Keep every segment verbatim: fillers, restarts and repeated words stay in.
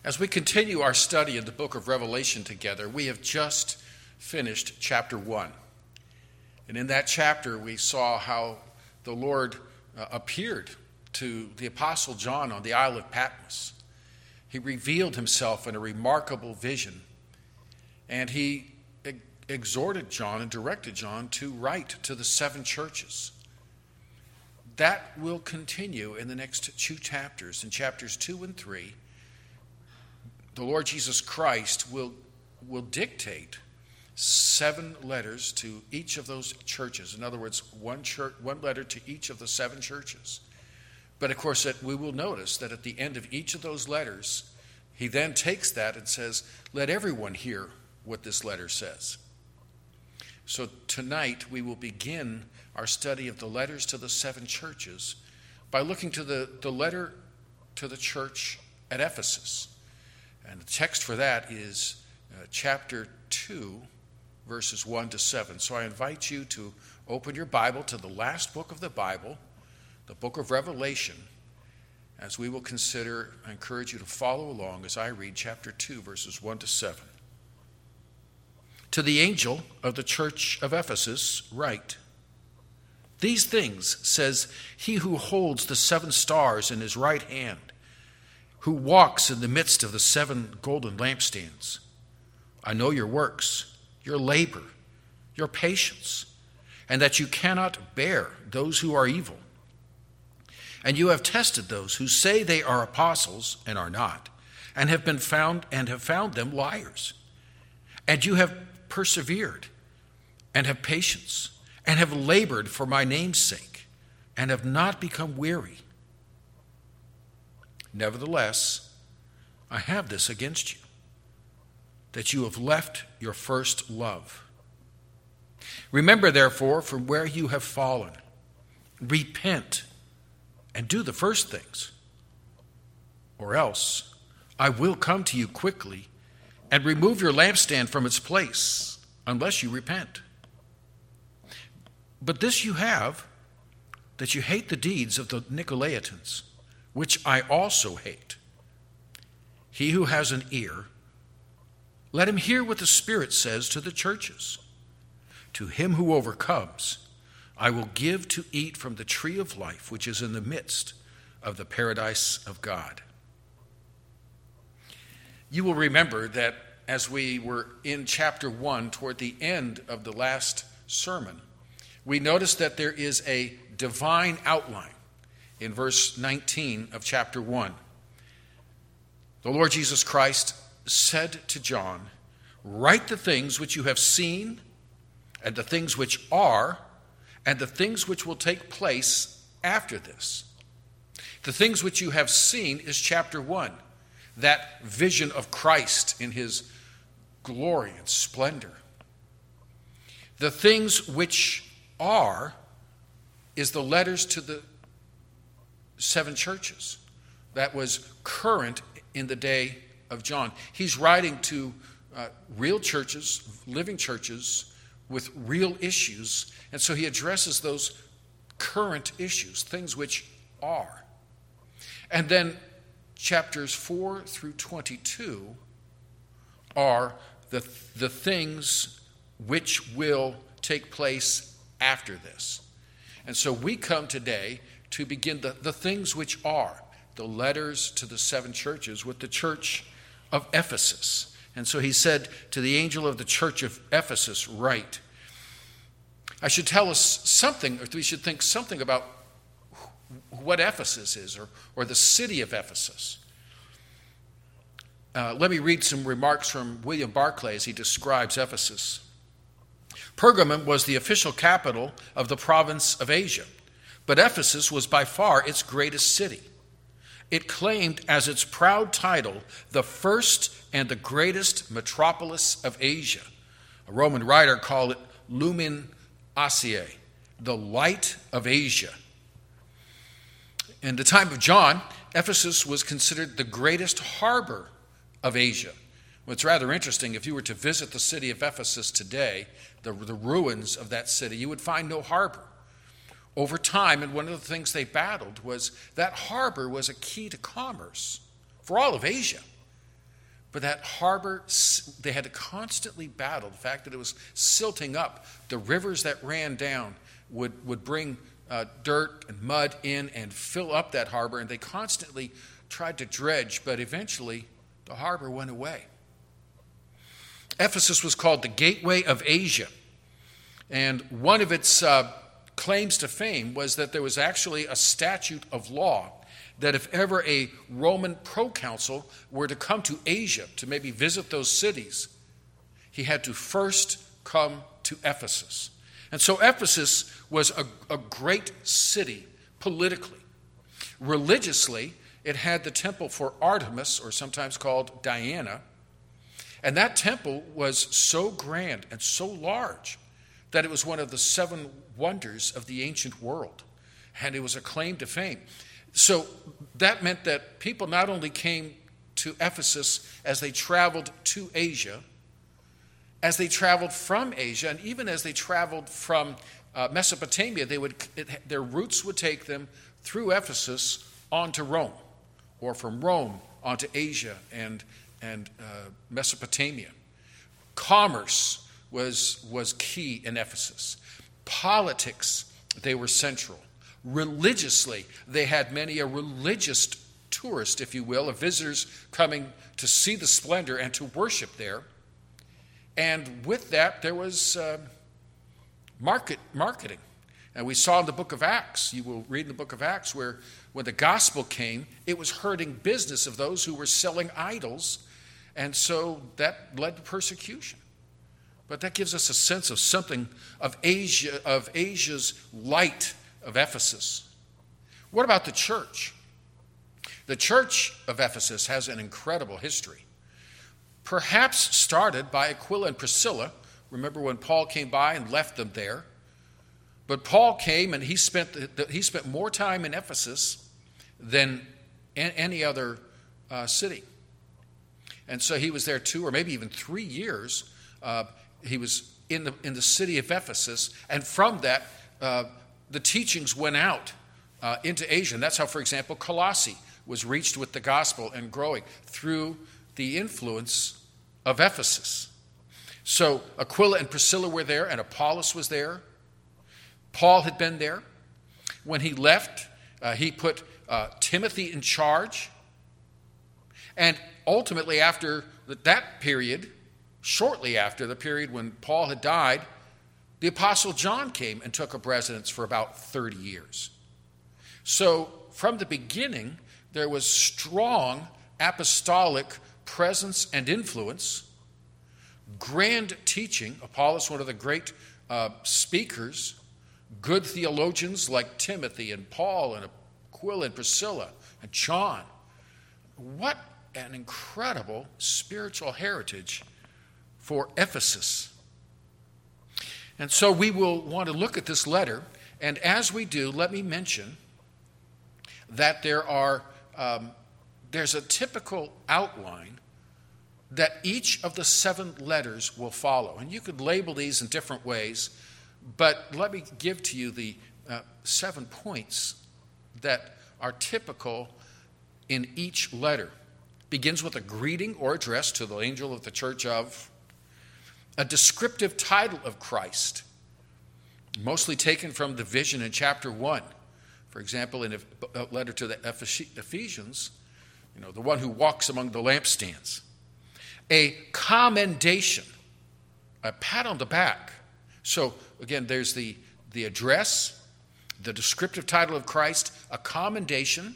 As we continue our study in the book of Revelation together, we have just finished chapter one. And in that chapter, we saw how the Lord uh, appeared to the Apostle John on the Isle of Patmos. He revealed himself in a remarkable vision, and he ex- exhorted John and directed John to write to the seven churches. That will continue in the next two chapters. In chapters two and three, the Lord Jesus Christ will, will dictate seven letters to each of those churches. In other words, one church, one letter to each of the seven churches. But of course, that we will notice that at the end of each of those letters, he then takes that and says, let everyone hear what this letter says. So tonight we will begin our study of the letters to the seven churches by looking to the, the letter to the church at Ephesus. And the text for that is uh, chapter two, verses one to seven. So I invite you to open your Bible to the last book of the Bible, the book of Revelation, as we will consider. I encourage you to follow along as I read chapter two, verses one to seven. To the angel of the church of Ephesus write, these things says he who holds the seven stars in his right hand, who walks in the midst of the seven golden lampstands. I know your works, your labor, your patience, and that you cannot bear those who are evil. And you have tested those who say they are apostles and are not, and have been found and have found them liars. And you have persevered and have patience and have labored for my name's sake and have not become weary. Nevertheless, I have this against you, that you have left your first love. Remember, therefore, from where you have fallen, repent and do the first things, or else I will come to you quickly and remove your lampstand from its place, unless you repent. But this you have, that you hate the deeds of the Nicolaitans, which I also hate. He who has an ear, let him hear what the Spirit says to the churches. To him who overcomes, I will give to eat from the tree of life, which is in the midst of the paradise of God. You will remember that as we were in chapter one, toward the end of the last sermon, we noticed that there is a divine outline in verse nineteen of chapter one. The Lord Jesus Christ said to John, write the things which you have seen, and the things which are, and the things which will take place after this. The things which you have seen is chapter one, that vision of Christ in his glory and splendor. The things which are is the letters to the seven churches. That was current in the day of John. He's writing to uh, real churches, living churches with real issues, and so he addresses those current issues, things which are. And then chapters four through twenty-two are the, the things which will take place after this. And so we come today to begin the, the things which are, the letters to the seven churches with the church of Ephesus. And so he said to the angel of the church of Ephesus, write. I should tell us something, or we should think something about what Ephesus is, or, or the city of Ephesus. Uh, let me read some remarks from William Barclay as he describes Ephesus. Pergamum was the official capital of the province of Asia, but Ephesus was by far its greatest city. It claimed as its proud title the first and the greatest metropolis of Asia. A Roman writer called it Lumen Asiae, the light of Asia. In the time of John, Ephesus was considered the greatest harbor of Asia. Well, it's rather interesting. If you were to visit the city of Ephesus today, the, the ruins of that city, you would find no harbor. Over time, and one of the things they battled was that harbor was a key to commerce for all of Asia. But that harbor, they had to constantly battle the fact that it was silting up. The rivers that ran down would, would bring uh, dirt and mud in and fill up that harbor, and they constantly tried to dredge, but eventually the harbor went away. Ephesus was called the Gateway of Asia, and one of its uh, claims to fame was that there was actually a statute of law that if ever a Roman proconsul were to come to Asia to maybe visit those cities, he had to first come to Ephesus. And so Ephesus was a, a great city politically. Religiously, it had the temple for Artemis, or sometimes called Diana. And that temple was so grand and so large that it was one of the seven wonders of the ancient world. And it was a claim to fame. So that meant that people not only came to Ephesus as they traveled to Asia, as they traveled from Asia, and even as they traveled from uh, Mesopotamia, they would it, their routes would take them through Ephesus onto Rome, or from Rome onto Asia and, and uh, Mesopotamia. Commerce was, was key in Ephesus. Politics, they were central. Religiously, they had many a religious tourist, if you will, of visitors coming to see the splendor and to worship there. And with that, there was uh, market marketing. And we saw in the book of Acts, you will read in the book of Acts, where when the gospel came, it was hurting business of those who were selling idols. And so that led to persecution. But that gives us a sense of something of Asia, of Asia's light of Ephesus. What about the church? The church of Ephesus has an incredible history. Perhaps started by Aquila and Priscilla. Remember when Paul came by and left them there? But Paul came and he spent the, he spent more time in Ephesus than any other uh, city. And so he was there two or maybe even three years. Uh, he was in the in the city of Ephesus, and from that, uh, the teachings went out uh, into Asia. And that's how, for example, Colossae was reached with the gospel and growing through the influence of Ephesus. So Aquila and Priscilla were there, and Apollos was there. Paul had been there. When he left, uh, he put uh, Timothy in charge. And ultimately, after that period, shortly after the period when Paul had died, the Apostle John came and took up residence for about thirty years. So from the beginning, there was strong apostolic presence and influence, grand teaching. Apollos, one of the great uh, speakers, good theologians like Timothy and Paul and Aquila and Priscilla and John. What an incredible spiritual heritage for Ephesus. And so we will want to look at this letter, and as we do, let me mention that there are um, there's a typical outline that each of the seven letters will follow. And you could label these in different ways, but let me give to you the uh, seven points that are typical in each letter. Begins with a greeting or address to the angel of the church of, a descriptive title of Christ, mostly taken from the vision in chapter one. For example, in a letter to the Ephesians, you know, the one who walks among the lampstands. A commendation, a pat on the back. So again, there's the, the address, the descriptive title of Christ, a commendation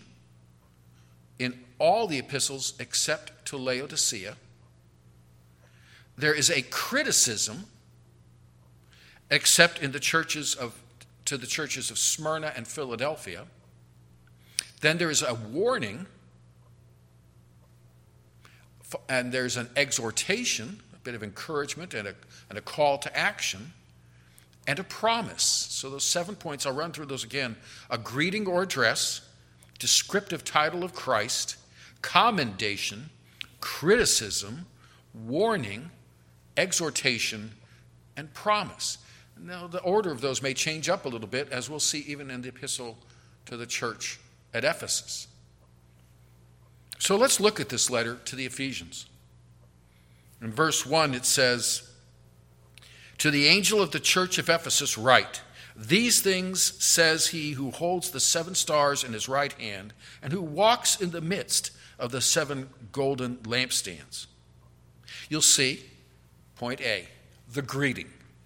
in all the epistles except to Laodicea. There is a criticism, except in the churches of to the churches of Smyrna and Philadelphia. Then there is a warning, and there's an exhortation, a bit of encouragement, and a, and a call to action, and a promise. So those seven points, I'll run through those again. A greeting or address, descriptive title of Christ, commendation, criticism, warning, exhortation, and promise. Now, the order of those may change up a little bit, as we'll see even in the epistle to the church at Ephesus. So let's look at this letter to the Ephesians. In verse one it says, "To the angel of the church of Ephesus write, these things says he who holds the seven stars in his right hand and who walks in the midst of the seven golden lampstands." You'll see, point A, the greeting.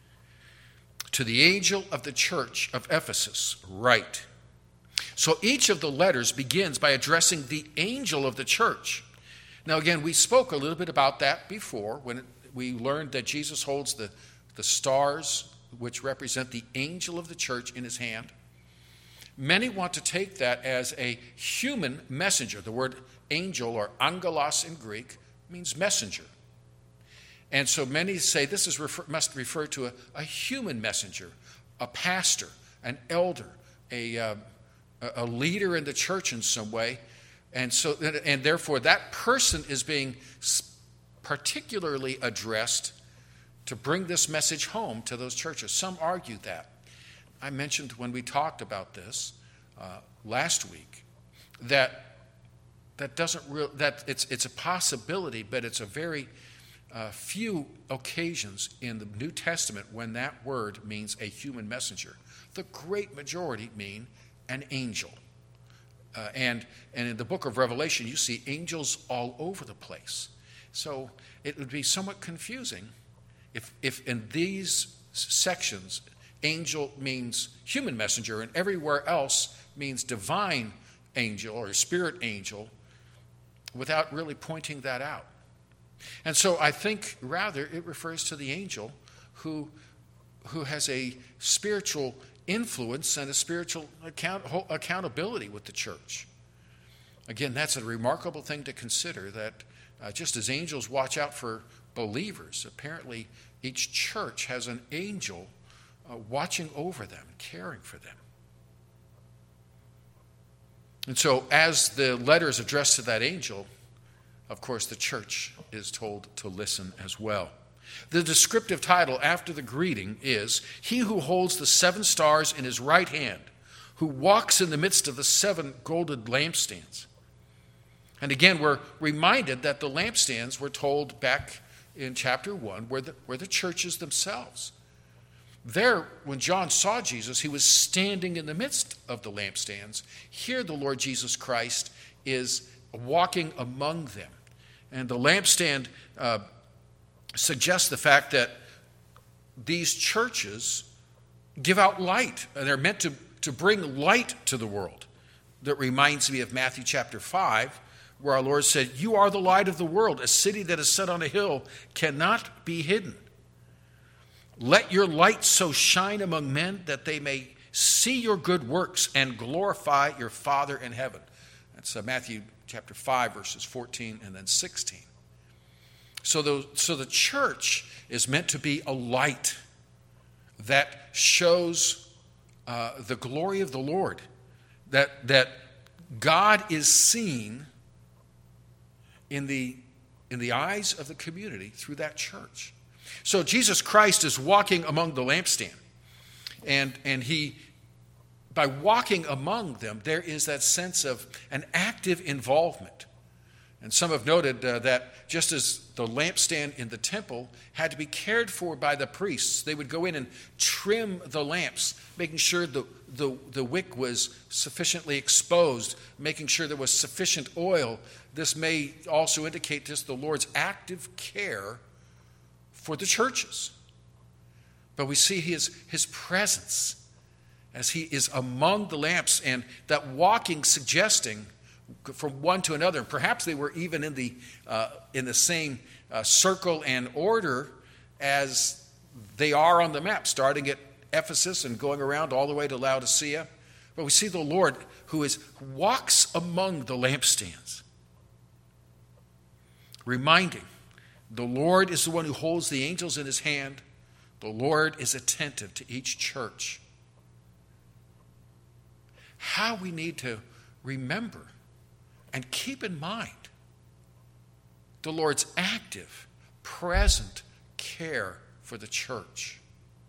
To the angel of the church of Ephesus write. So each of the letters begins by addressing the angel of the church. Now again, we spoke a little bit about that before when we learned that Jesus holds the, the stars, which represent the angel of the church, in his hand. Many want to take that as a human messenger. The word angel, or angelos in Greek, means messenger. And so many say this is refer, must refer to a, a human messenger, a pastor, an elder, a, uh, a leader in the church in some way. And so, and therefore, that person is being particularly addressed to bring this message home to those churches. Some argue that. I mentioned when we talked about this uh, last week that that doesn't real that it's it's a possibility, but it's a very uh, few occasions in the New Testament when that word means a human messenger. The great majority mean an angel. Uh, and, and in the book of Revelation, you see angels all over the place. So it would be somewhat confusing if, if in these sections, angel means human messenger and everywhere else means divine angel or spirit angel, without really pointing that out. And so I think rather it refers to the angel who, who has a spiritual influence and a spiritual account, accountability with the church. Again, that's a remarkable thing to consider, that uh, just as angels watch out for believers, apparently each church has an angel uh, watching over them, caring for them. And so as the letter is addressed to that angel, of course the church is told to listen as well. The descriptive title after the greeting is, "He who holds the seven stars in his right hand, who walks in the midst of the seven golden lampstands." And again, we're reminded that the lampstands were told back in chapter one were the, were the churches themselves. There, when John saw Jesus, he was standing in the midst of the lampstands. Here, the Lord Jesus Christ is walking among them. And the lampstand uh, suggests the fact that these churches give out light, and they're meant to, to bring light to the world. That reminds me of Matthew chapter five, where our Lord said, "You are the light of the world. A city that is set on a hill cannot be hidden. Let your light so shine among men that they may see your good works and glorify your Father in heaven." That's uh, Matthew chapter five, verses fourteen and then sixteen. So the, so the church is meant to be a light that shows uh, the glory of the Lord, that, that God is seen in the, in the eyes of the community through that church. So Jesus Christ is walking among the lampstand, and, and he, by walking among them, there is that sense of an active involvement. And some have noted uh, that just as the lampstand in the temple had to be cared for by the priests, they would go in and trim the lamps, making sure the, the, the wick was sufficiently exposed, making sure there was sufficient oil. This may also indicate just the Lord's active care for the churches. But we see his, his presence as he is among the lamps, and that walking suggesting from one to another. Perhaps they were even in the uh, in the same uh, circle and order as they are on the map, starting at Ephesus and going around all the way to Laodicea. But we see the Lord who is who walks among the lampstands, reminding the Lord is the one who holds the angels in his hand. The Lord is attentive to each church. How we need to remember and keep in mind the Lord's active, present care for the church.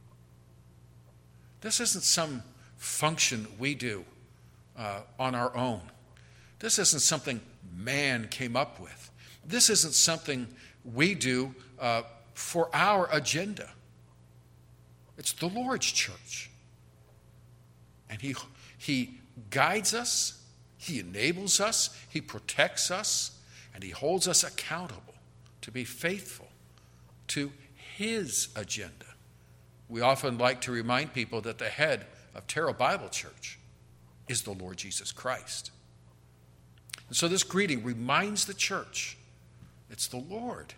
This isn't some function we do uh, on our own. This isn't something man came up with. this isn't something we do uh, for our agenda. It's the Lord's church. And he, he guides us, he enables us, he protects us, and he holds us accountable to be faithful to his agenda. We often like to remind people that the head of Terrell Bible Church is the Lord Jesus Christ. And so this greeting reminds the church it's the Lord.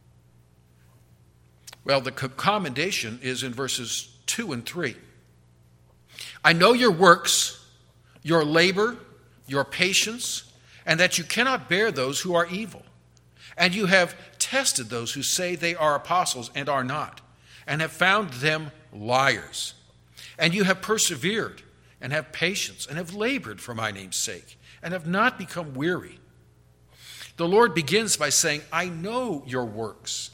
Well, the commendation is in verses two and three. I know your works, your labor, your patience, and that you cannot bear those who are evil. And you have tested those who say they are apostles and are not, and have found them liars. And you have persevered and have patience and have labored for my name's sake and have not become weary. The Lord begins by saying, I know your works.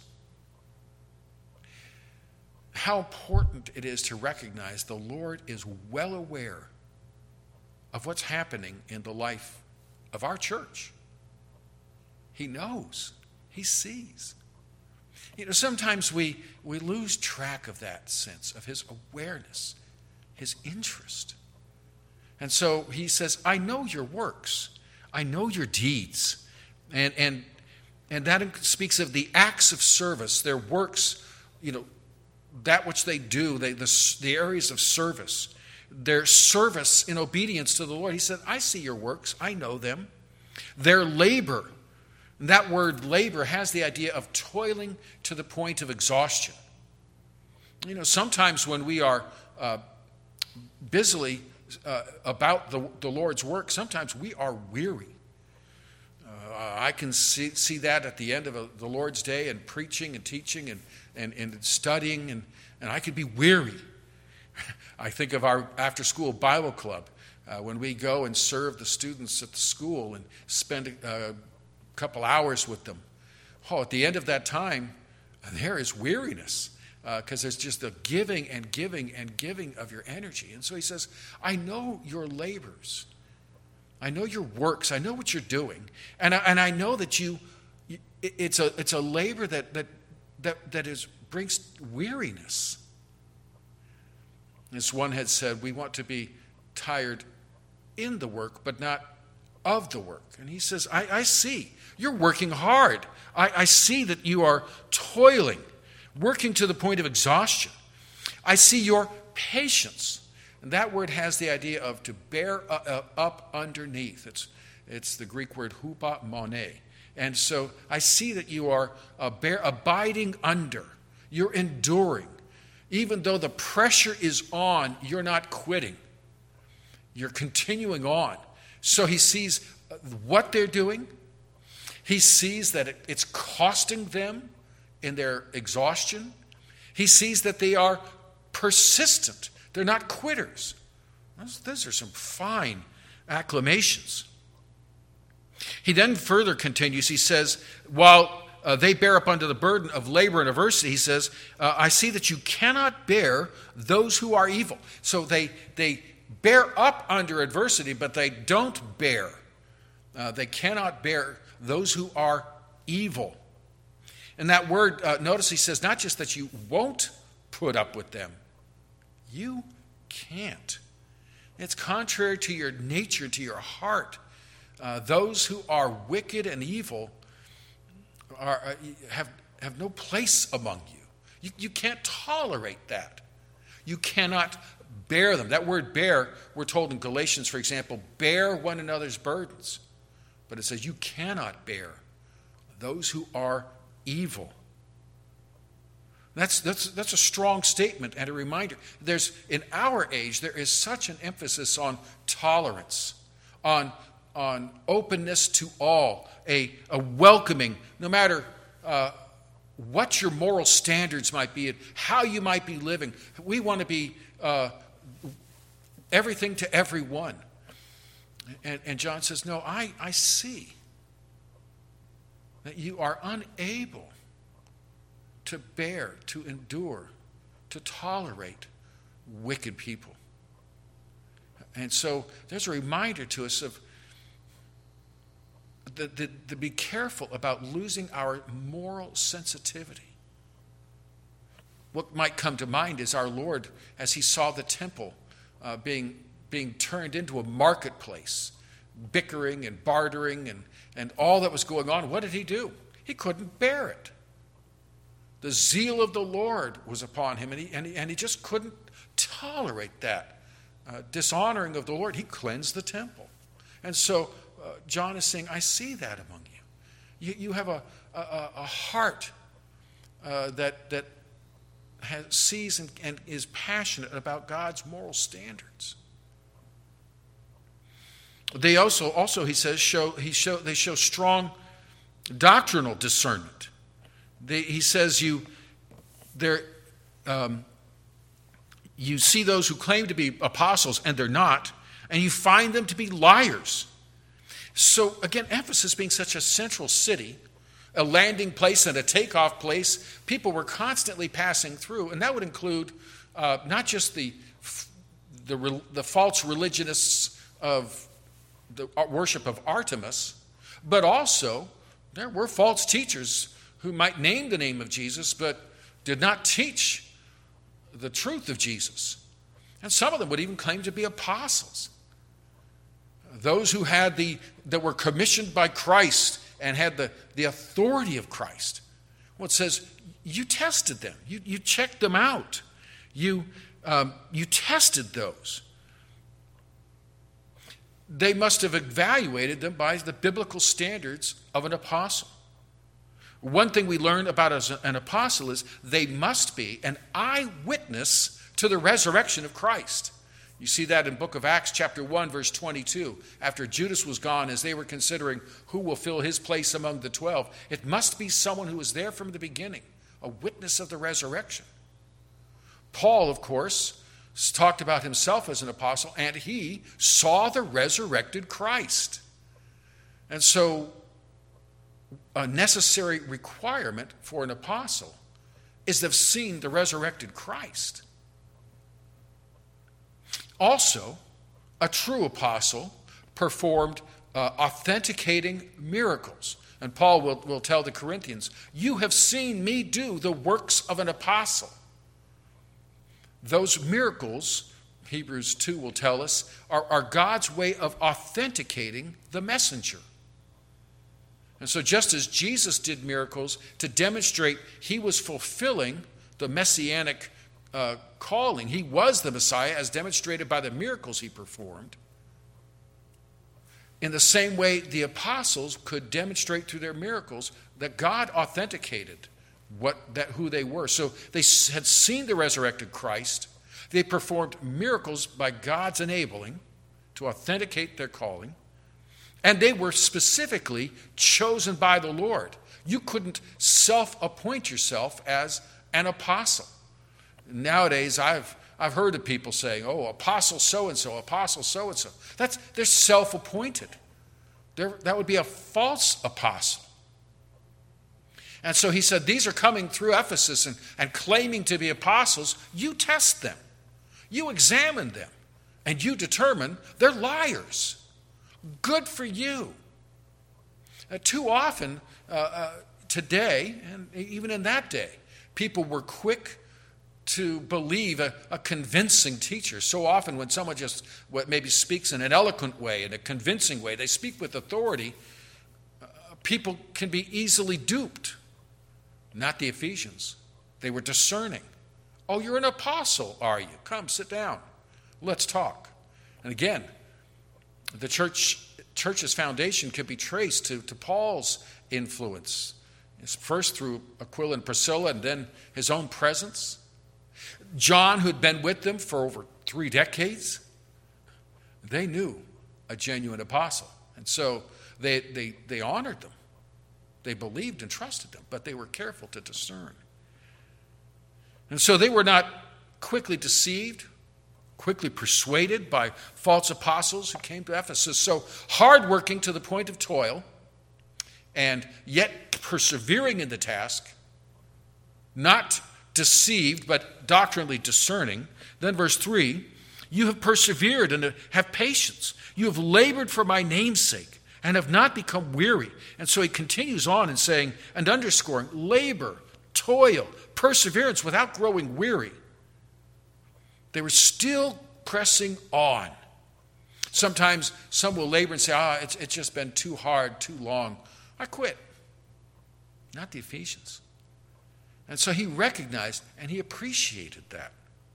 How important it is to recognize the Lord is well aware of what's happening in the life of our church. He knows. He sees. You know, sometimes we, we lose track of that sense of his awareness, his interest. And so he says, I know your works. I know your deeds. And, and, and that speaks of the acts of service, their works, you know, that which they do, they, the, the areas of service, their service in obedience to the Lord. He said, I see your works. I know them. Their labor. And that word labor has the idea of toiling to the point of exhaustion. You know, sometimes when we are uh, busily uh, about the, the Lord's work, sometimes we are weary. Uh, I can see, see that at the end of a, the Lord's day and preaching and teaching and, and, and studying, and, and I could be weary. I think of our after-school Bible club uh, when we go and serve the students at the school and spend a, a couple hours with them. Oh, at the end of that time, there is weariness because uh, there's just the giving and giving and giving of your energy. And so he says, I know your labors. I know your works. I know what you're doing. And I, and I know that you, it's a, it's a labor that, that, that, that is, brings weariness. As one had said, we want to be tired in the work, but not of the work. And he says, I, I see. You're working hard. I, I see that you are toiling, working to the point of exhaustion. I see your patience. And that word has the idea of to bear up underneath. It's, it's the Greek word hupomone. And so I see that you are uh, bear, abiding under. You're enduring. Even though the pressure is on, you're not quitting. You're continuing on. So he sees what they're doing. He sees that it, it's costing them in their exhaustion. He sees that they are persistent. They're not quitters. Those, those are some fine acclamations. He then further continues. He says, while uh, they bear up under the burden of labor and adversity, he says, uh, I see that you cannot bear those who are evil. So they, they bear up under adversity, but they don't bear. Uh, they cannot bear those who are evil. And that word, uh, notice he says, not just that you won't put up with them, you can't. It's contrary to your nature, to your heart. Uh, those who are wicked and evil are, uh, have, have no place among you. you. You can't tolerate that. You cannot bear them. That word bear, we're told in Galatians, for example, bear one another's burdens. But it says you cannot bear those who are evil. That's, that's, that's a strong statement and a reminder. There's, in our age, there is such an emphasis on tolerance, on, on openness to all, a, a welcoming, no matter uh, what your moral standards might be and how you might be living. We want to be uh, everything to everyone. And, and John says, no, I, I see that you are unable to bear, to endure, to tolerate wicked people. And so there's a reminder to us of to, to, to be careful about losing our moral sensitivity. What might come to mind is our Lord, as he saw the temple uh, being, being turned into a marketplace, bickering and bartering and, and all that was going on. What did he do? He couldn't bear it. The zeal of the Lord was upon him, and he, and he, and he just couldn't tolerate that uh, dishonoring of the Lord. He cleansed the temple. And so uh, John is saying, I see that among you. You, you have a, a, a heart uh, that, that has, sees and, and is passionate about God's moral standards. They also, also he says, show, he show, they show strong doctrinal discernment. They, he says you, um, you see those who claim to be apostles and they're not, and you find them to be liars. So again, Ephesus being such a central city, a landing place and a takeoff place, people were constantly passing through, and that would include uh, not just the, the the false religionists of the worship of Artemis, but also there were false teachers who might name the name of Jesus, but did not teach the truth of Jesus. And some of them would even claim to be apostles. Those who had the that were commissioned by Christ and had the, the authority of Christ. Well, it says, you tested them. You, you checked them out. You, um, you tested those. They must have evaluated them by the biblical standards of an apostle. One thing we learn about as an apostle is they must be an eyewitness to the resurrection of Christ. You see that in book of Acts chapter one, verse twenty-two. After Judas was gone, as they were considering who will fill his place among the twelve, it must be someone who was there from the beginning, a witness of the resurrection. Paul, of course, talked about himself as an apostle, and he saw the resurrected Christ. And so a necessary requirement for an apostle is to have seen the resurrected Christ. Also, a true apostle performed uh, authenticating miracles. And Paul will, will tell the Corinthians, you have seen me do the works of an apostle. Those miracles, Hebrews two will tell us, are, are God's way of authenticating the messenger. And so just as Jesus did miracles to demonstrate he was fulfilling the messianic uh, calling, he was the Messiah as demonstrated by the miracles he performed, in the same way the apostles could demonstrate through their miracles that God authenticated what that who they were. So they had seen the resurrected Christ. They performed miracles by God's enabling to authenticate their calling. And they were specifically chosen by the Lord. You couldn't self-appoint yourself as an apostle. Nowadays, I've I've heard of people saying, "Oh, apostle so-and-so, apostle so-and-so." That's they're self-appointed. They're, that would be a false apostle. And so he said, these are coming through Ephesus and, and claiming to be apostles. You test them. You examine them. And you determine they're liars. Good for you. Uh, too often uh, uh, today, and even in that day, people were quick to believe a, a convincing teacher. So often when someone just maybe speaks in an eloquent way, in a convincing way, they speak with authority, uh, people can be easily duped. Not the Ephesians. They were discerning. Oh, you're an apostle, are you? Come, sit down. Let's talk. And again, the church church's foundation could be traced to, to Paul's influence. It's first through Aquila and Priscilla and then his own presence. John, who had been with them for over three decades, they knew a genuine apostle. And so they, they, they honored them. They believed and trusted them, but they were careful to discern. And so they were not quickly deceived, quickly persuaded by false apostles who came to Ephesus. So hardworking to the point of toil, and yet persevering in the task, not deceived, but doctrinally discerning. Then verse three, you have persevered and have patience. You have labored for my name's sake, and have not become weary. And so he continues on and saying, and underscoring, labor, toil, perseverance without growing weary. They were still pressing on. Sometimes some will labor and say, ah, it's, it's just been too hard, too long. I quit. Not the Ephesians. And so he recognized and he appreciated that.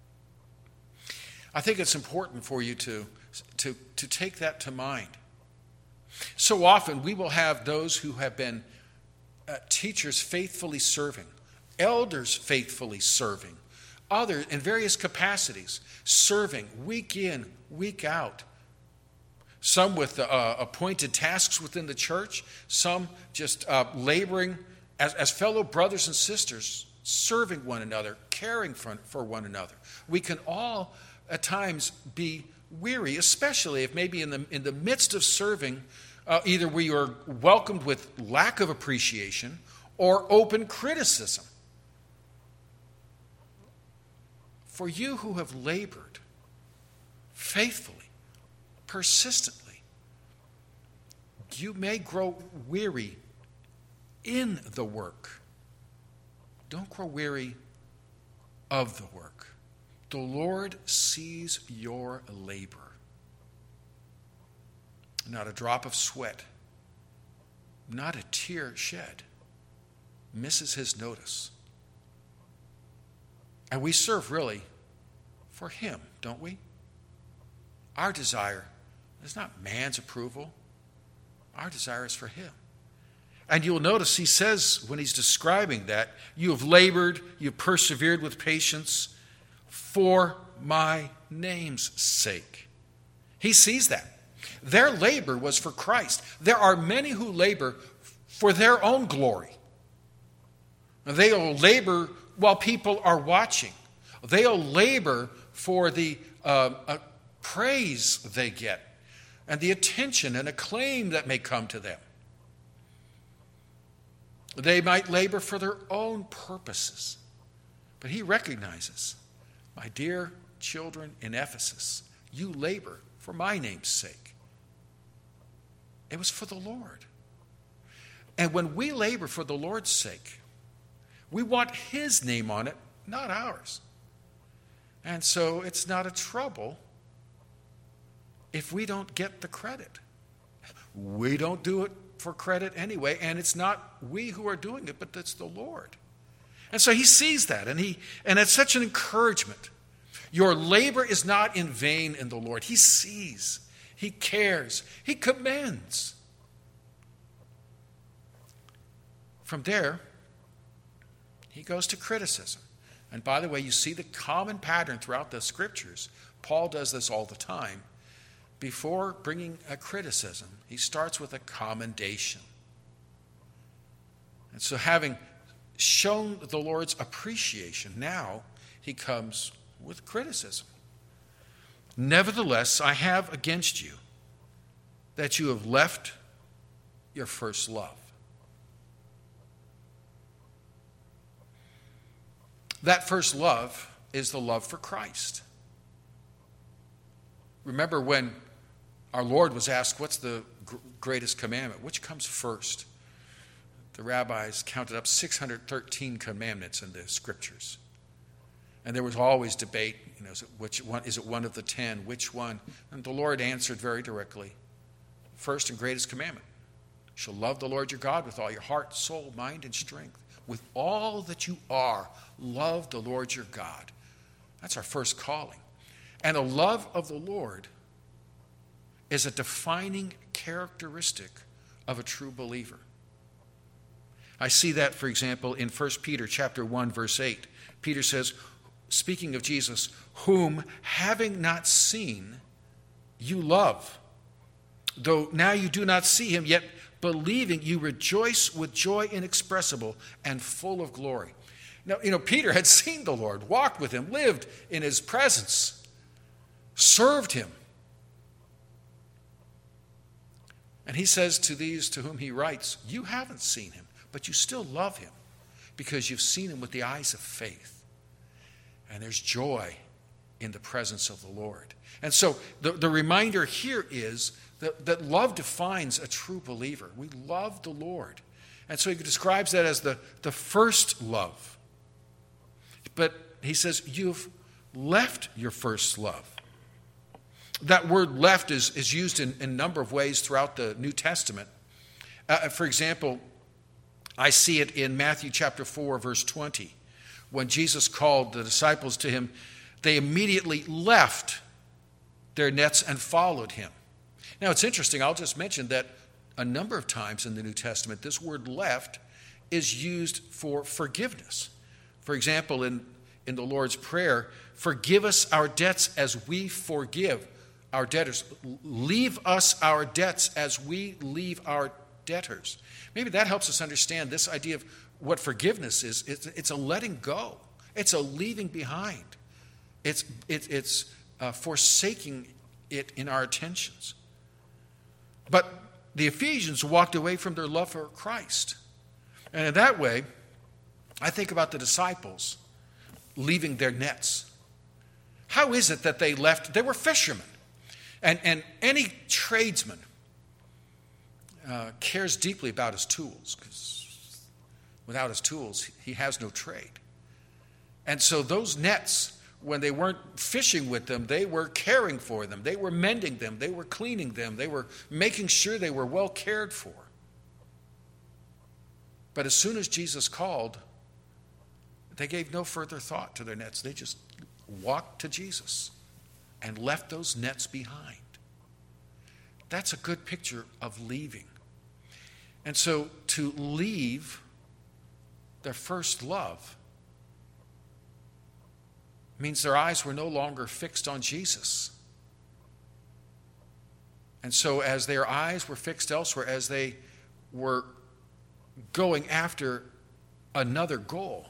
I think it's important for you to, to, to take that to mind. So often we will have those who have been uh, teachers faithfully serving, elders faithfully serving, others in various capacities, serving week in, week out. Some with uh, appointed tasks within the church, some just uh, laboring as, as fellow brothers and sisters, serving one another, caring for, for one another. We can all at times be weary, especially if maybe in the, in the midst of serving, uh, either we are welcomed with lack of appreciation or open criticism. For you who have labored faithfully, persistently, you may grow weary in the work. Don't grow weary of the work. The Lord sees your labor. Not a drop of sweat, not a tear shed misses his notice. And we serve really for him, don't we? Our desire is not man's approval. Our desire is for him. And you'll notice he says when he's describing that, you have labored, you've persevered with patience for my name's sake. He sees that. Their labor was for Christ. There are many who labor for their own glory. They'll labor while people are watching. They'll labor for the uh, uh, praise they get and the attention and acclaim that may come to them. They might labor for their own purposes. But he recognizes, my dear children in Ephesus, you labor for my name's sake. It was for the Lord. And when we labor for the Lord's sake, we want his name on it, not ours. And so it's not a trouble if we don't get the credit. We don't do it for credit anyway, and it's not we who are doing it, but it's the Lord. And so he sees that, and he and it's such an encouragement. Your labor is not in vain in the Lord. He sees, he cares, he commends. From there, he goes to criticism. And by the way, you see the common pattern throughout the scriptures. Paul does this all the time. Before bringing a criticism, he starts with a commendation. And so having shown the Lord's appreciation, now he comes with criticism. Nevertheless, I have against you that you have left your first love. That first love is the love for Christ. Remember when our Lord was asked, what's the greatest commandment? Which comes first? The rabbis counted up six hundred thirteen commandments in the scriptures. And there was always debate, you know, is it, which one, is it one of the ten? Which one? And the Lord answered very directly, first and greatest commandment. You shall love the Lord your God with all your heart, soul, mind, and strength. With all that you are, love the Lord your God. That's our first calling. And the love of the Lord is a defining characteristic of a true believer. I see that, for example, in First Peter chapter one, verse eight. Peter says, speaking of Jesus, whom having not seen, you love. Though now you do not see him, yet believing you rejoice with joy inexpressible and full of glory. Now, you know, Peter had seen the Lord, walked with him, lived in his presence, served him. And he says to these to whom he writes, you haven't seen him, but you still love him because you've seen him with the eyes of faith. And there's joy in the presence of the Lord. And so the, the reminder here is That, that love defines a true believer. We love the Lord. And so he describes that as the, the first love. But he says, you've left your first love. That word left is, is used in, in a number of ways throughout the New Testament. Uh, for example, I see it in Matthew chapter four, verse twenty. When Jesus called the disciples to him, they immediately left their nets and followed him. Now, it's interesting. I'll just mention that a number of times in the New Testament, this word left is used for forgiveness. For example, in, in the Lord's Prayer, forgive us our debts as we forgive our debtors. Leave us our debts as we leave our debtors. Maybe that helps us understand this idea of what forgiveness is. It's, it's a letting go. It's a leaving behind. It's, it, it's uh, forsaking it in our attentions. But the Ephesians walked away from their love for Christ. And in that way, I think about the disciples leaving their nets. How is it that they left? They were fishermen. And, and any tradesman uh, cares deeply about his tools, because without his tools, he has no trade. And so those nets, when they weren't fishing with them, they were caring for them. They were mending them. They were cleaning them. They were making sure they were well cared for. But as soon as Jesus called, they gave no further thought to their nets. They just walked to Jesus and left those nets behind. That's a good picture of leaving. And so to leave their first love means their eyes were no longer fixed on Jesus. And so as their eyes were fixed elsewhere, as they were going after another goal,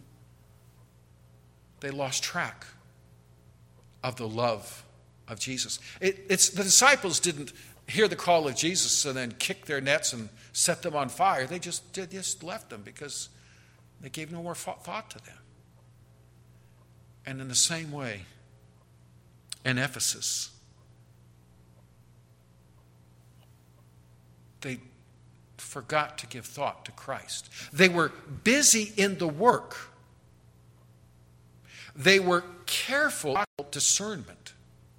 they lost track of the love of Jesus. It, it's the disciples didn't hear the call of Jesus and then kick their nets and set them on fire. They just did, just left them because they gave no more thought to them. And in the same way, in Ephesus, they forgot to give thought to Christ. They were busy in the work. They were careful discernment.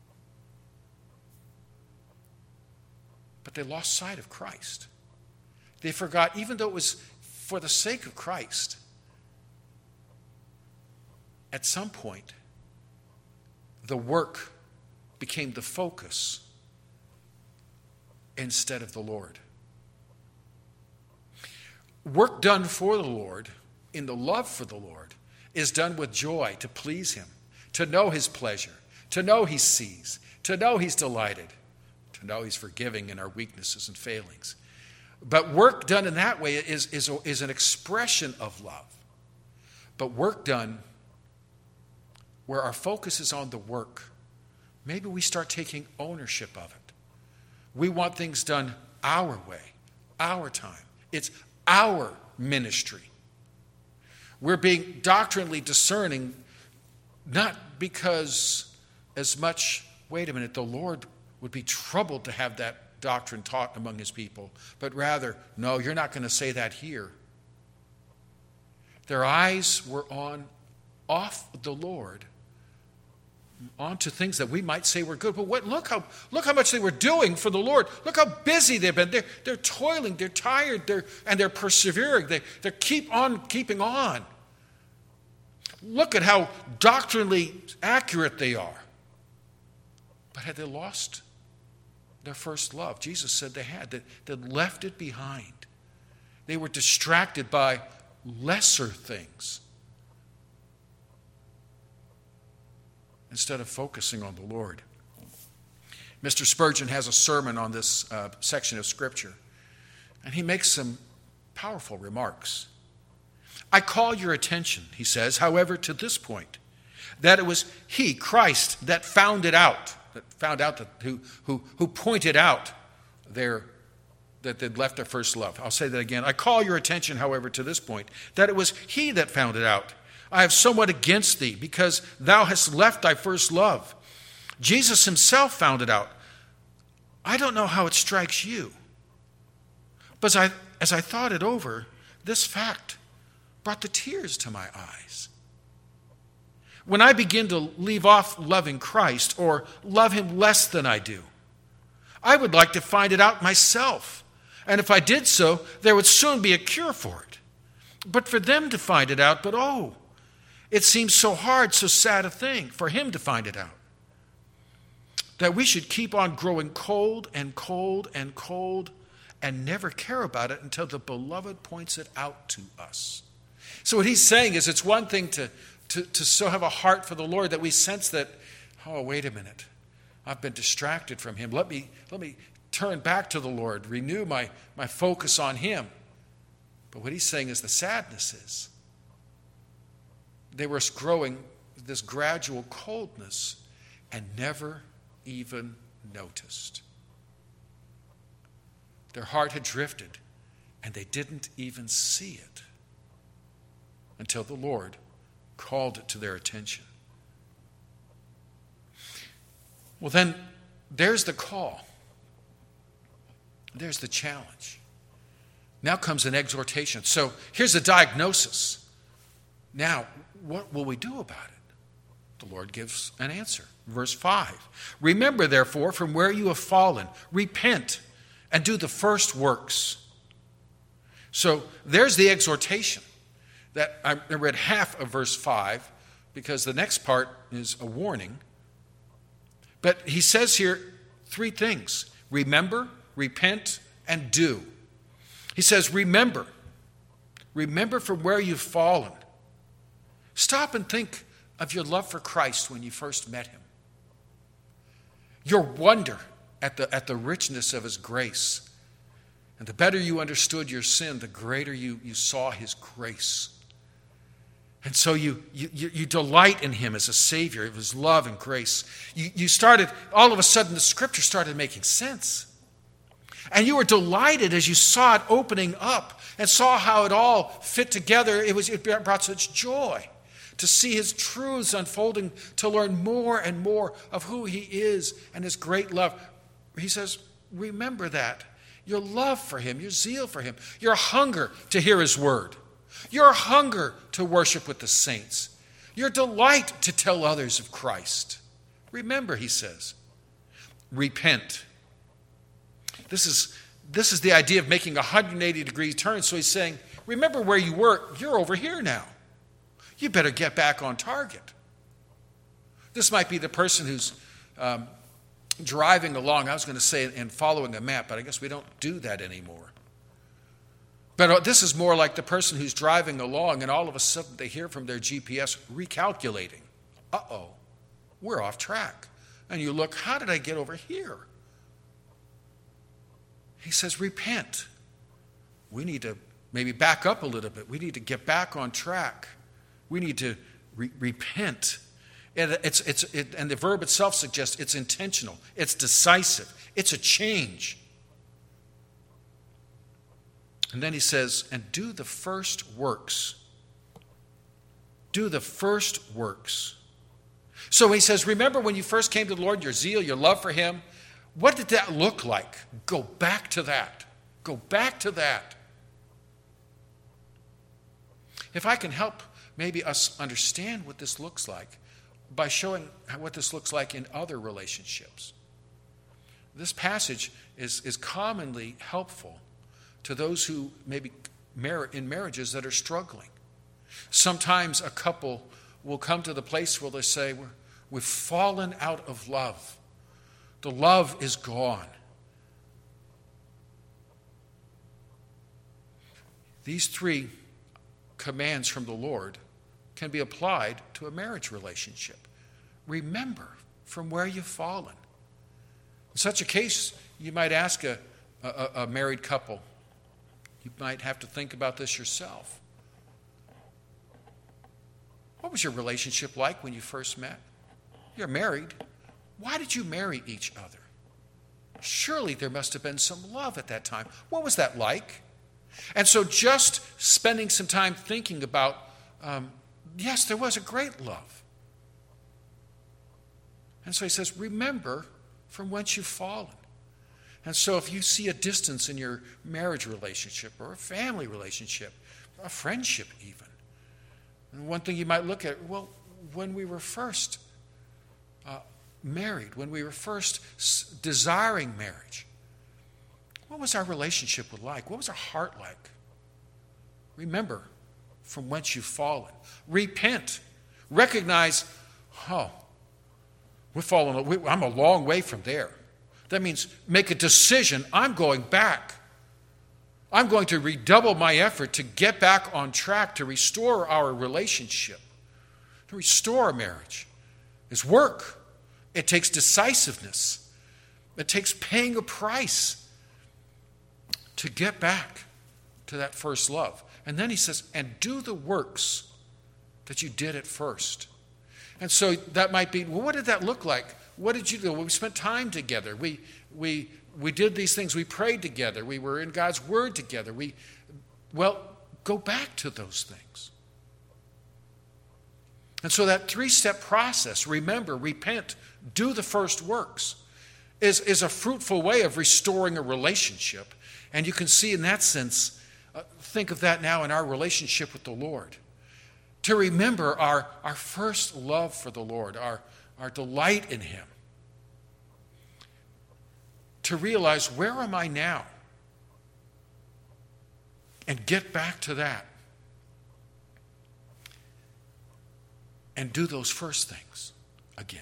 But they lost sight of Christ. They forgot, even though it was for the sake of Christ, at some point, the work became the focus instead of the Lord. Work done for the Lord, in the love for the Lord, is done with joy to please him, to know his pleasure, to know he sees, to know he's delighted, to know he's forgiving in our weaknesses and failings. But work done in that way is, is, is an expression of love. But work done where our focus is on the work, maybe we start taking ownership of it. We want things done our way, our time. It's our ministry. We're being doctrinally discerning, not because as much, wait a minute, the Lord would be troubled to have that doctrine taught among his people, but rather, no, you're not going to say that here. Their eyes were on, off the Lord, onto things that we might say were good. But what, look how look how much they were doing for the Lord. Look how busy they've been. They're, they're toiling, they're tired, they're, and they're persevering. They, they keep on keeping on. Look at how doctrinally accurate they are. But had they lost their first love? Jesus said they had. They, they left it behind. They were distracted by lesser things instead of focusing on the Lord. Mister Spurgeon has a sermon on this uh, section of Scripture, and he makes some powerful remarks. I call your attention, he says, however, to this point, that it was he, Christ, that found it out, that found out that who who who pointed out their that they'd left their first love. I'll say that again. I call your attention, however, to this point, that it was he that found it out. I have somewhat against thee, because thou hast left thy first love. Jesus himself found it out. I don't know how it strikes you, but as I, as I thought it over, this fact brought the tears to my eyes. When I begin to leave off loving Christ or love him less than I do, I would like to find it out myself. And if I did so, there would soon be a cure for it. But for them to find it out, but oh, it seems so hard, so sad a thing for him to find it out. That we should keep on growing cold and cold and cold and never care about it until the beloved points it out to us. So what he's saying is it's one thing to, to, to so have a heart for the Lord that we sense that, oh, wait a minute, I've been distracted from him. Let me, let me turn back to the Lord, renew my, my focus on him. But what he's saying is the sadness is they were growing this gradual coldness and never even noticed. Their heart had drifted, and they didn't even see it until the Lord called it to their attention. Well, then, there's the call. There's the challenge. Now comes an exhortation. So here's a diagnosis. Now, what will we do about it? The Lord gives an answer. Verse five. Remember, therefore, from where you have fallen, repent and do the first works. So there's the exhortation. That I read half of verse five because the next part is a warning. But he says here three things. Remember, repent, and do. He says, remember. Remember from where you've fallen. Stop and think of your love for Christ when you first met him. Your wonder at the, at the richness of his grace. And the better you understood your sin, the greater you, you saw his grace. And so you, you, you delight in him as a Savior, of his love and grace. You, you started, all of a sudden the scripture started making sense. And you were delighted as you saw it opening up and saw how it all fit together. It was, it brought such joy to see his truths unfolding, to learn more and more of who he is and his great love. He says, remember that. Your love for him, your zeal for him, your hunger to hear his word, your hunger to worship with the saints, your delight to tell others of Christ. Remember, he says, repent. This is, this is the idea of making a one hundred eighty degree turn. So he's saying, remember where you were. You're over here now. You better get back on target. This might be the person who's um, driving along, I was going to say, and following a map, but I guess we don't do that anymore. But this is more like the person who's driving along and all of a sudden they hear from their G P S recalculating. Uh-oh, we're off track. And you look, how did I get over here? He says, repent. We need to maybe back up a little bit. We need to get back on track. We need to re- repent. And, it's, it's, it, and the verb itself suggests it's intentional. It's decisive. It's a change. And then he says, and do the first works. Do the first works. So he says, remember when you first came to the Lord, your zeal, your love for him. What did that look like? Go back to that. Go back to that. If I can help maybe us understand what this looks like by showing what this looks like in other relationships. This passage is, is commonly helpful to those who maybe mar- in marriages that are struggling. Sometimes a couple will come to the place where they say, We're, we've fallen out of love. The love is gone. These three commands from the Lord can be applied to a marriage relationship. Remember from where you've fallen. In such a case, you might ask a, a, a married couple, you might have to think about this yourself. What was your relationship like when you first met? You're married. Why did you marry each other? Surely there must have been some love at that time. What was that like? And so just spending some time thinking about, um, yes, there was a great love. And so he says, remember from whence you've fallen. And so if you see a distance in your marriage relationship or a family relationship, a friendship even, and one thing you might look at, well, when we were first uh, married, when we were first s- desiring marriage, what was our relationship like? What was our heart like? Remember from whence you've fallen. Repent. Recognize, oh, we're falling, we, I'm a long way from there. That means make a decision. I'm going back. I'm going to redouble my effort to get back on track, to restore our relationship, to restore a marriage. It's work. It takes decisiveness. It takes paying a price to get back to that first love. And then he says, and do the works that you did at first. And so that might be, well, what did that look like? What did you do? Well, we spent time together. We we we did these things. We prayed together. We were in God's Word together. We well, go back to those things. And so that three-step process, remember, repent, do the first works, is, is a fruitful way of restoring a relationship. And you can see in that sense, uh, think of that now in our relationship with the Lord. To remember our, our first love for the Lord, our, our delight in Him. To realize, where am I now? And get back to that. And do those first things again.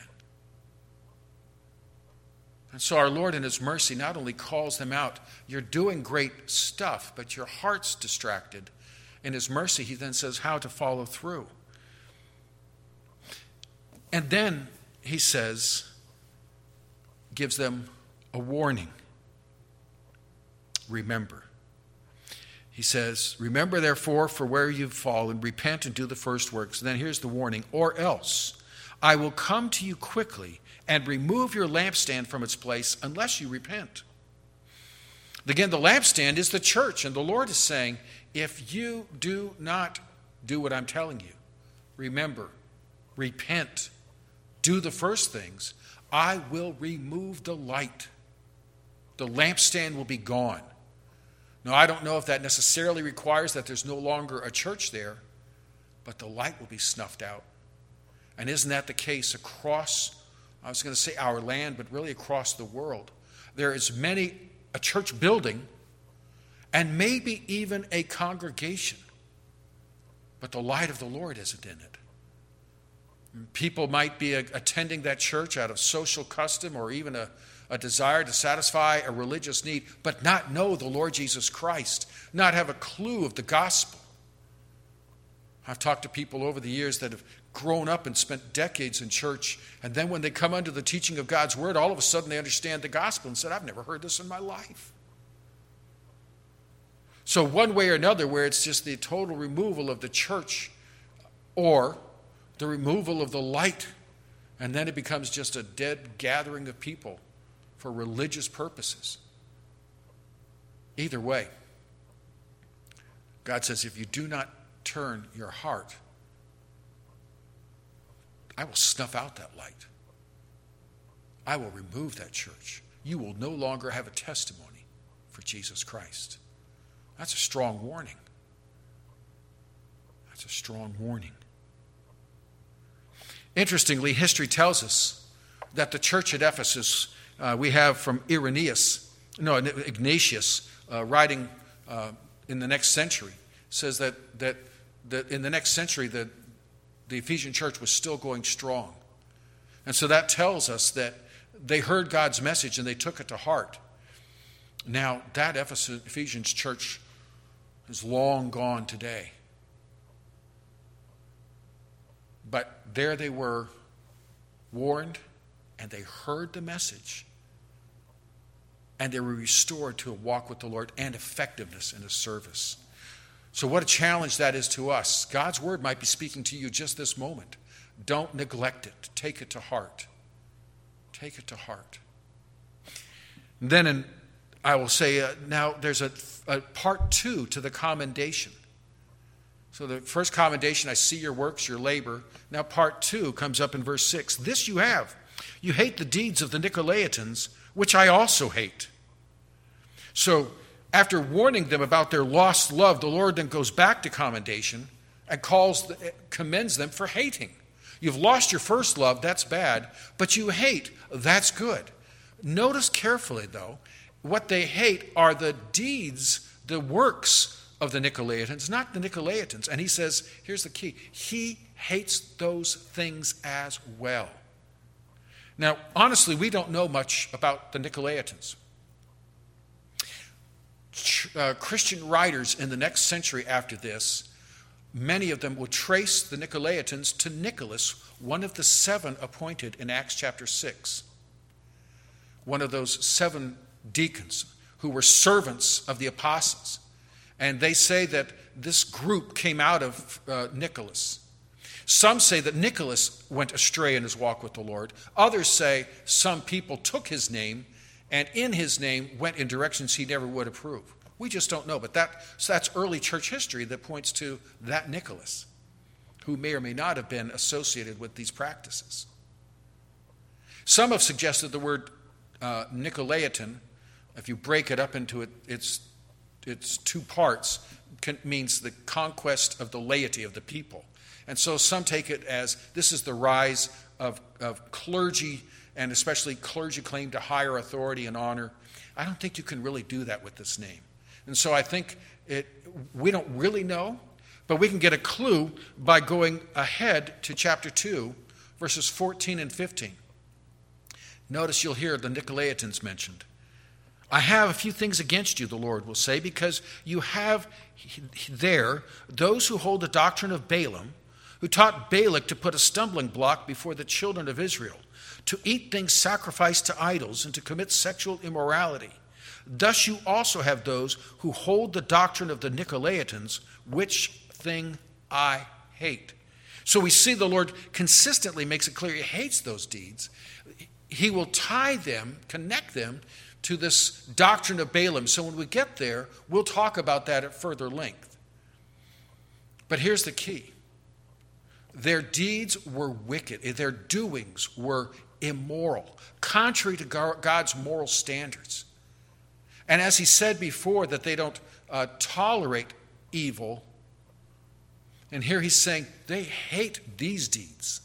And so our Lord in His mercy not only calls them out, you're doing great stuff, but your heart's distracted. In His mercy, He then says how to follow through. And then He says, gives them a warning. Remember. He says, remember therefore for where you've fallen, repent and do the first works. And then here's the warning, or else I will come to you quickly and remove your lampstand from its place unless you repent. Again, the lampstand is the church, and the Lord is saying, if you do not do what I'm telling you, remember, repent, do the first things, I will remove the light. The lampstand will be gone. Now, I don't know if that necessarily requires that there's no longer a church there, but the light will be snuffed out. And isn't that the case across, I was going to say our land, but really across the world? There is many, a church building, and maybe even a congregation, but the light of the Lord isn't in it. People might be attending that church out of social custom or even a, a desire to satisfy a religious need, but not know the Lord Jesus Christ, not have a clue of the gospel. I've talked to people over the years that have grown up and spent decades in church, and then when they come under the teaching of God's Word, all of a sudden they understand the gospel and said, I've never heard this in my life. So one way or another, where it's just the total removal of the church or the removal of the light, and then it becomes just a dead gathering of people for religious purposes. Either way, God says, if you do not turn your heart, I will snuff out that light. I will remove that church. You will no longer have a testimony for Jesus Christ. That's a strong warning. That's a strong warning. Interestingly, history tells us that the church at Ephesus, uh, we have from Irenaeus, no, Ignatius, uh, writing uh, in the next century, says that, that, that in the next century the, the Ephesian church was still going strong. And so that tells us that they heard God's message and they took it to heart. Now, that Ephesus, Ephesians church is long gone today. But there they were, warned, and they heard the message. And they were restored to a walk with the Lord and effectiveness in His service. So what a challenge that is to us. God's Word might be speaking to you just this moment. Don't neglect it. Take it to heart. Take it to heart. And then in, I will say, uh, now there's a, a part two to the commendation. So the first commendation, I see your works, your labor. Now part two comes up in verse six. This you have. You hate the deeds of the Nicolaitans, which I also hate. So after warning them about their lost love, the Lord then goes back to commendation and calls the, commends them for hating. You've lost your first love, that's bad, but you hate, that's good. Notice carefully, though, what they hate are the deeds, the works of the Nicolaitans, not the Nicolaitans. And he says, here's the key, he hates those things as well. Now, honestly, we don't know much about the Nicolaitans. Uh, Christian writers in the next century after this, many of them will trace the Nicolaitans to Nicholas, one of the seven appointed in Acts chapter six. One of those seven deacons who were servants of the apostles. And they say that this group came out of uh, Nicholas. Some say that Nicholas went astray in his walk with the Lord. Others say some people took his name and in his name went in directions he never would approve. We just don't know, but that, so that's early church history that points to that Nicholas, who may or may not have been associated with these practices. Some have suggested the word uh, Nicolaitan, if you break it up into it, its, its two parts, can, means the conquest of the laity of the people. And so some take it as this is the rise of, of clergy, and especially clergy claim to higher authority and honor. I don't think you can really do that with this name. And so I think it, we don't really know, but we can get a clue by going ahead to chapter two, verses fourteen and fifteen. Notice you'll hear the Nicolaitans mentioned. I have a few things against you, the Lord will say, because you have there those who hold the doctrine of Balaam, who taught Balak to put a stumbling block before the children of Israel, to eat things sacrificed to idols and to commit sexual immorality. Thus you also have those who hold the doctrine of the Nicolaitans, which thing I hate. So we see the Lord consistently makes it clear he hates those deeds. He will tie them, connect them to this doctrine of Balaam. So when we get there, we'll talk about that at further length. But here's the key. Their deeds were wicked. Their doings were immoral, contrary to God's moral standards. And as he said before, that they don't uh, tolerate evil. And here he's saying they hate these deeds.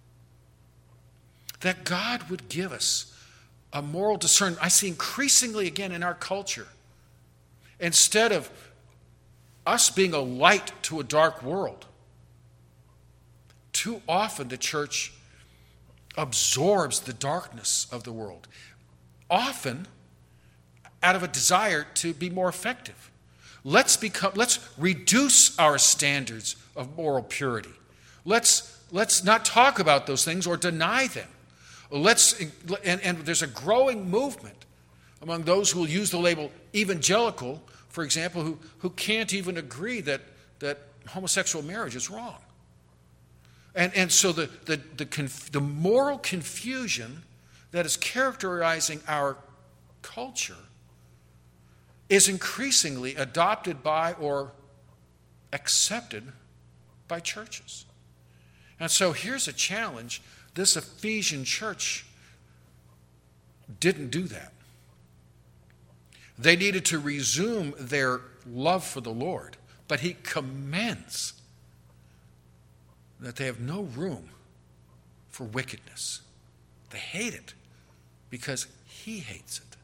That God would give us a moral discernment. I see increasingly again in our culture, instead of us being a light to a dark world, too often the church absorbs the darkness of the world. Often out of a desire to be more effective. Let's become let's reduce our standards of moral purity. Let's let's not talk about those things or deny them. Let's and, and there's a growing movement among those who will use the label evangelical, for example, who, who can't even agree that, that homosexual marriage is wrong. And, and so the, the, the, conf, the moral confusion that is characterizing our culture is increasingly adopted by or accepted by churches. And so here's a challenge. This Ephesian church didn't do that. They needed to resume their love for the Lord, but he commends that they have no room for wickedness. They hate it because he hates it.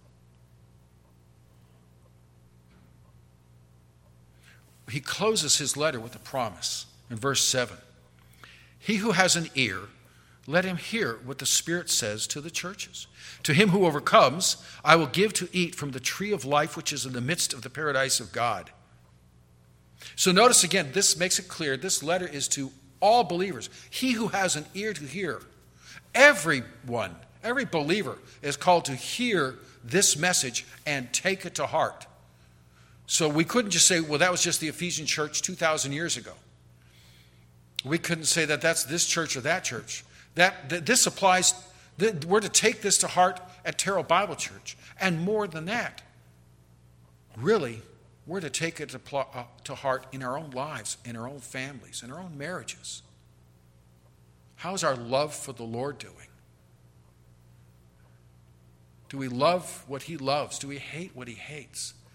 He closes his letter with a promise in verse seven. He who has an ear, let him hear what the Spirit says to the churches. To him who overcomes, I will give to eat from the tree of life which is in the midst of the paradise of God. So notice again, this makes it clear, this letter is to all believers. He who has an ear to hear. Everyone, every believer is called to hear this message and take it to heart. So we couldn't just say, well, that was just the Ephesian church two thousand years ago. We couldn't say that that's this church or that church. That, that this applies, that we're to take this to heart at Terrell Bible Church. And more than that, really, we're to take it to, pl- uh, to heart in our own lives, in our own families, in our own marriages. How's our love for the Lord doing? Do we love what he loves? Do we hate what he hates?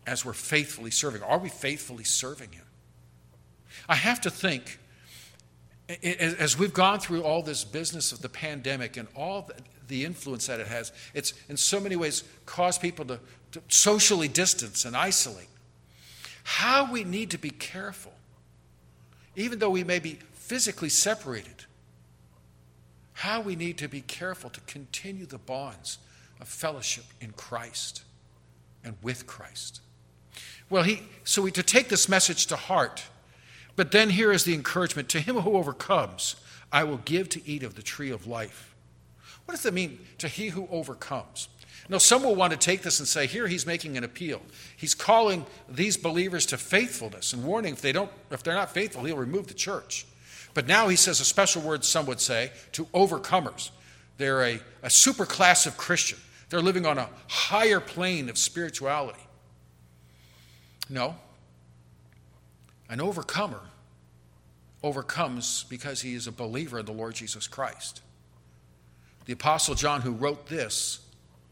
as we're faithfully serving. Are we faithfully serving him? I have to think, as we've gone through all this business of the pandemic and all the influence that it has, it's in so many ways caused people to, to socially distance and isolate. How we need to be careful, even though we may be physically separated, how we need to be careful to continue the bonds of fellowship in Christ and with Christ. Well, he so we to take this message to heart, but then here is the encouragement: to him who overcomes, I will give to eat of the tree of life. What does that mean, to he who overcomes? Now, some will want to take this and say, here he's making an appeal. He's calling these believers to faithfulness and warning if they don't, if they're not faithful, he'll remove the church. But now he says a special word, some would say, to overcomers. They're a, a super class of Christian. They're living on a higher plane of spirituality. No. An overcomer overcomes because he is a believer in the Lord Jesus Christ. The Apostle John, who wrote this,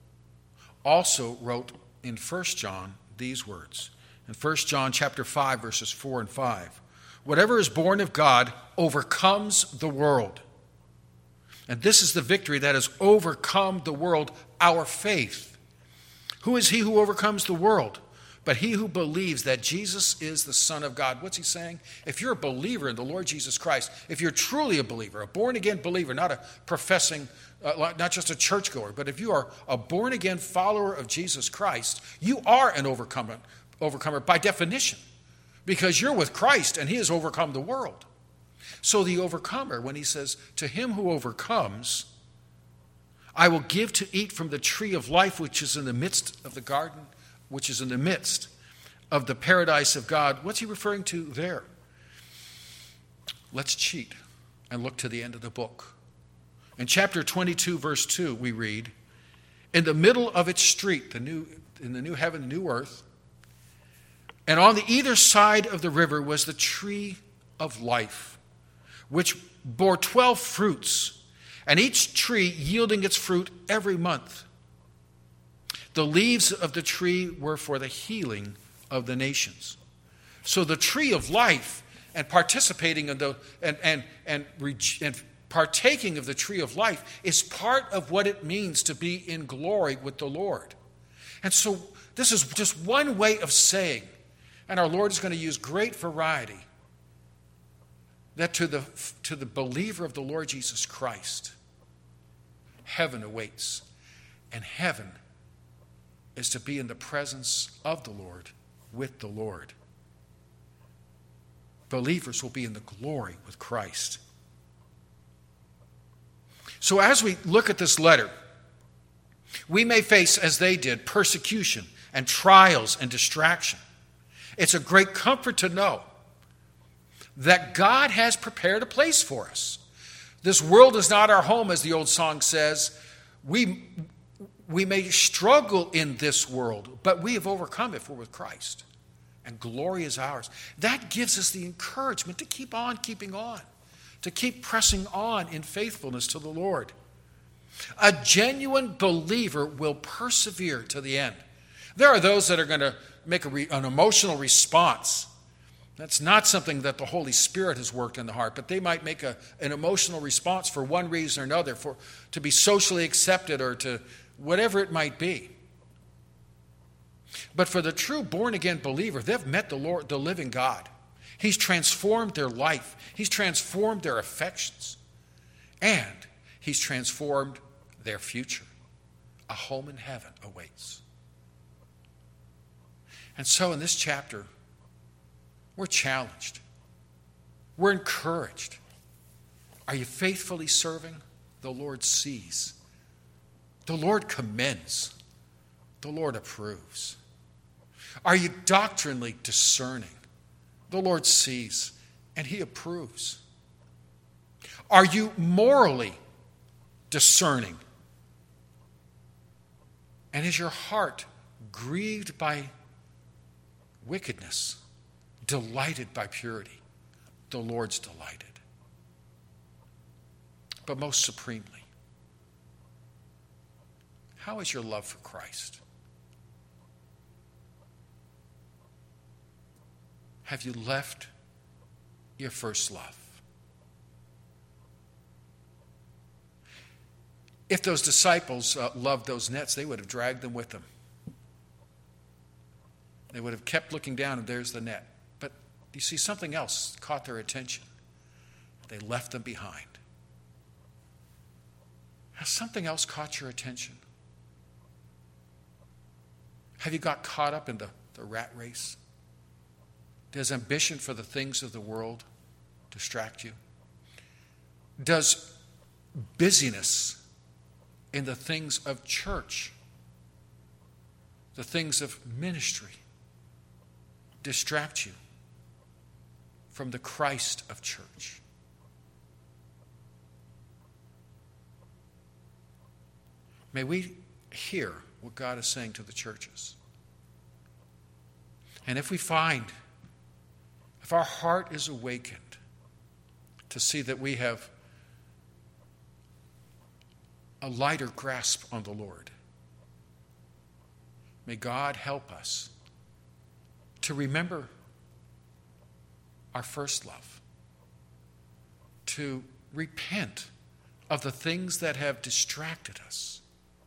also wrote in First John these words. In First John chapter five, verses four and five. Whatever is born of God overcomes the world. And this is the victory that has overcome the world, our faith. Who is he who overcomes the world? But he who believes that Jesus is the Son of God. What's he saying? If you're a believer in the Lord Jesus Christ, if you're truly a believer, a born-again believer, not a professing, uh, not just a churchgoer, but if you are a born-again follower of Jesus Christ, you are an overcomer, overcomer by definition, because you're with Christ and he has overcome the world. So the overcomer, when he says, to him who overcomes, I will give to eat from the tree of life which is in the midst of the garden, which is in the midst of the paradise of God. What's he referring to there? Let's cheat and look to the end of the book. In chapter twenty-two, verse two, we read, in the middle of its street, the new, in the new heaven, the new earth, and on the either side of the river was the tree of life, which bore twelve fruits, and each tree yielding its fruit every month. The leaves of the tree were for the healing of the nations. So the tree of life and participating in the and and and, and partaking of the tree of life is part of what it means to be in glory with the Lord. And so this is just one way of saying, and our Lord is going to use great variety, that to the to the believer of the Lord Jesus Christ, heaven awaits, and heaven is to be in the presence of the Lord, with the Lord. Believers will be in the glory with Christ. So as we look at this letter, we may face, as they did, persecution and trials and distraction. It's a great comfort to know that God has prepared a place for us. This world is not our home, as the old song says. We We may struggle in this world, but we have overcome if we're with Christ. And glory is ours. That gives us the encouragement to keep on keeping on, to keep pressing on in faithfulness to the Lord. A genuine believer will persevere to the end. There are those that are going to make a re, an emotional response. That's not something that the Holy Spirit has worked in the heart, but they might make a, an emotional response for one reason or another, for to be socially accepted or to whatever it might be. But for the true born-again believer, they've met the Lord, the living God. He's transformed their life. He's transformed their affections. And he's transformed their future. A home in heaven awaits. And so in this chapter, we're challenged. We're encouraged. Are you faithfully serving? The Lord sees. The Lord commends. The Lord approves. Are you doctrinally discerning? The Lord sees and he approves. Are you morally discerning? And is your heart grieved by wickedness, delighted by purity? The Lord's delighted. But most supremely, how is your love for Christ? Have you left your first love? If those disciples uh, loved those nets, they would have dragged them with them. They would have kept looking down, and there's the net. But you see, something else caught their attention. They left them behind. Has something else caught your attention? Have you got caught up in the, the rat race? Does ambition for the things of the world distract you? Does busyness in the things of church, the things of ministry, distract you from the Christ of church? May we hear what God is saying to the churches. And if we find, if our heart is awakened to see that we have a lighter grasp on the Lord, may God help us to remember our first love, to repent of the things that have distracted us,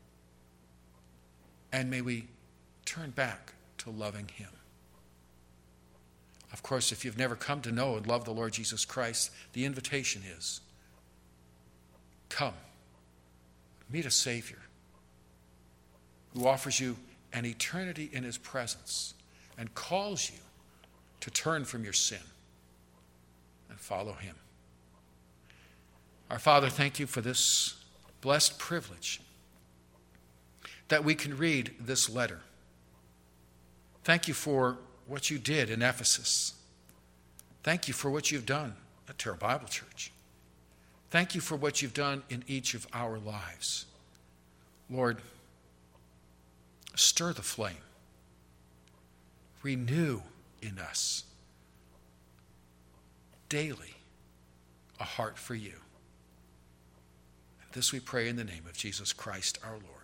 and may we turn back to loving Him. Of course, if you've never come to know and love the Lord Jesus Christ, the invitation is, come, meet a Savior who offers you an eternity in His presence and calls you to turn from your sin and follow Him. Our Father, thank you for this blessed privilege that we can read this letter. Thank you for what you did in Ephesus. Thank you for what you've done at Terra Bible Church. Thank you for what you've done in each of our lives. Lord, stir the flame. Renew in us daily a heart for you. And this we pray in the name of Jesus Christ our Lord.